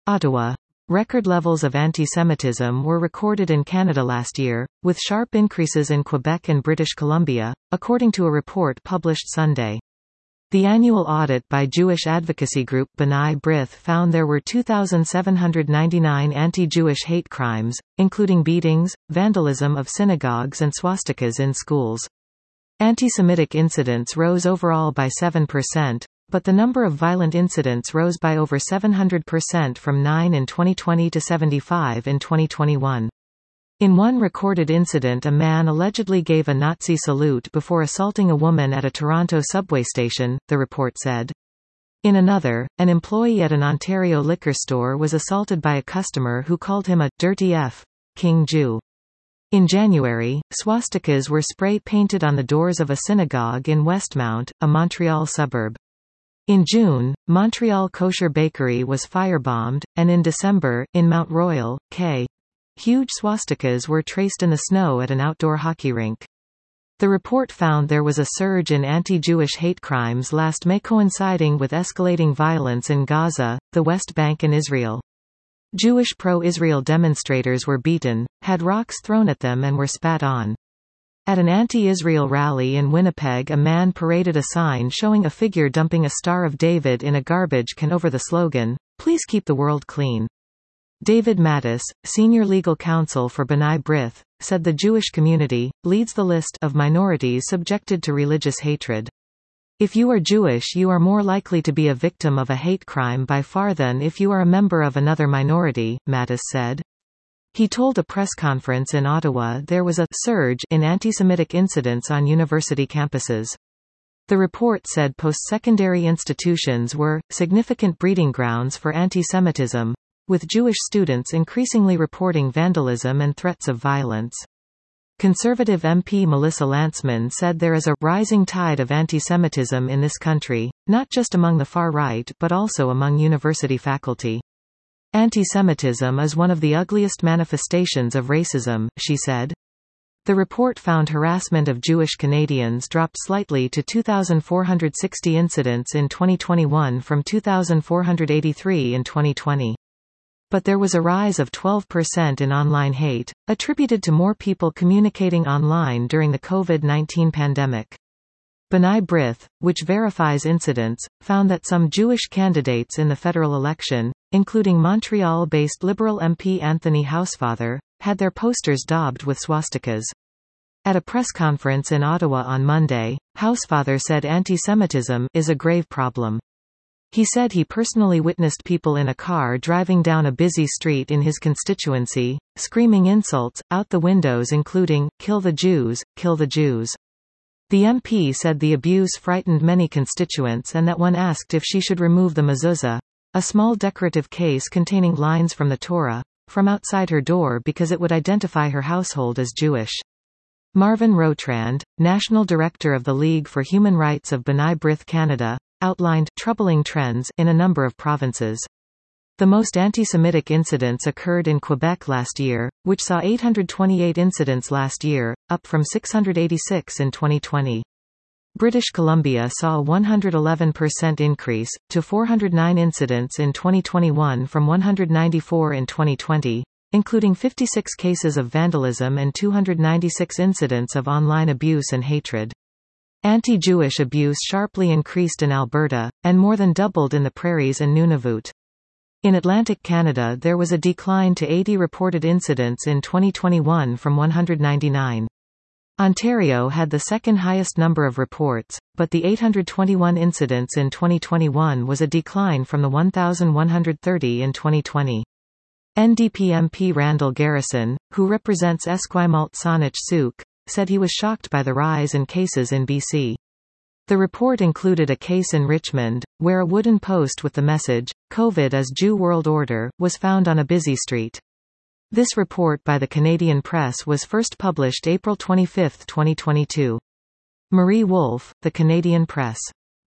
Ottawa. Record levels of anti-Semitism were recorded in Canada last year, with sharp increases in Quebec and British Columbia, according to a report published Sunday. The annual audit by Jewish advocacy group B'nai B'rith found there were 2,799 anti-Jewish hate crimes, including beatings, vandalism of synagogues and swastikas in schools. Anti-Semitic incidents rose overall by 7%, but the number of violent incidents rose by over 700% from 9 in 2020 to 75 in 2021. In one recorded incident, a man allegedly gave a Nazi salute before assaulting a woman at a Toronto subway station, the report said. In another, an employee at an Ontario liquor store was assaulted by a customer who called him a dirty F. King Jew. In January, swastikas were spray-painted on the doors of a synagogue in Westmount, a Montreal suburb. In June, Montreal Kosher Bakery was firebombed, and in December, in Mount Royal, K. Huge swastikas were traced in the snow at an outdoor hockey rink. The report found there was a surge in anti-Jewish hate crimes last May, coinciding with escalating violence in Gaza, the West Bank and Israel. Jewish pro-Israel demonstrators were beaten, had rocks thrown at them and were spat on. At an anti-Israel rally in Winnipeg, a man paraded a sign showing a figure dumping a Star of David in a garbage can over the slogan, "Please keep the world clean." David Mattis, senior legal counsel for B'nai B'rith, said the Jewish community leads the list of minorities subjected to religious hatred. If you are Jewish, you are more likely to be a victim of a hate crime by far than if you are a member of another minority, Mattis said. He told a press conference in Ottawa there was a surge in anti-Semitic incidents on university campuses. The report said post-secondary institutions were significant breeding grounds for anti-Semitism, with Jewish students increasingly reporting vandalism and threats of violence. Conservative MP Melissa Lantsman said there is a rising tide of anti-Semitism in this country, not just among the far right but also among university faculty. Anti-Semitism is one of the ugliest manifestations of racism, she said. The report found harassment of Jewish Canadians dropped slightly to 2,460 incidents in 2021 from 2,483 in 2020. But there was a rise of 12% in online hate, attributed to more people communicating online during the COVID-19 pandemic. B'nai B'rith, which verifies incidents, found that some Jewish candidates in the federal election, including Montreal-based Liberal MP Anthony Housefather, had their posters daubed with swastikas. At a press conference in Ottawa on Monday, Housefather said anti-Semitism is a grave problem. He said he personally witnessed people in a car driving down a busy street in his constituency, screaming insults out the windows including, "Kill the Jews, kill the Jews." The MP said the abuse frightened many constituents and that one asked if she should remove the mezuzah, a small decorative case containing lines from the Torah, from outside her door because it would identify her household as Jewish. Marvin Rotrand, National Director of the League for Human Rights of B'nai B'rith Canada, outlined troubling trends in a number of provinces. The most anti-Semitic incidents occurred in Quebec last year, which saw 828 incidents last year, up from 686 in 2020. British Columbia saw a 111% increase, to 409 incidents in 2021 from 194 in 2020, including 56 cases of vandalism and 296 incidents of online abuse and hatred. Anti-Jewish abuse sharply increased in Alberta, and more than doubled in the Prairies and Nunavut. In Atlantic Canada there was a decline to 80 reported incidents in 2021 from 199. Ontario had the second highest number of reports, but the 821 incidents in 2021 was a decline from the 1,130 in 2020. NDP MP Randall Garrison, who represents Esquimalt Saanich Sooke, said he was shocked by the rise in cases in BC. The report included a case in Richmond, where a wooden post with the message, "COVID is Jew World Order," was found on a busy street. This report by the Canadian Press was first published April 25, 2022. Marie Wolfe, The Canadian Press.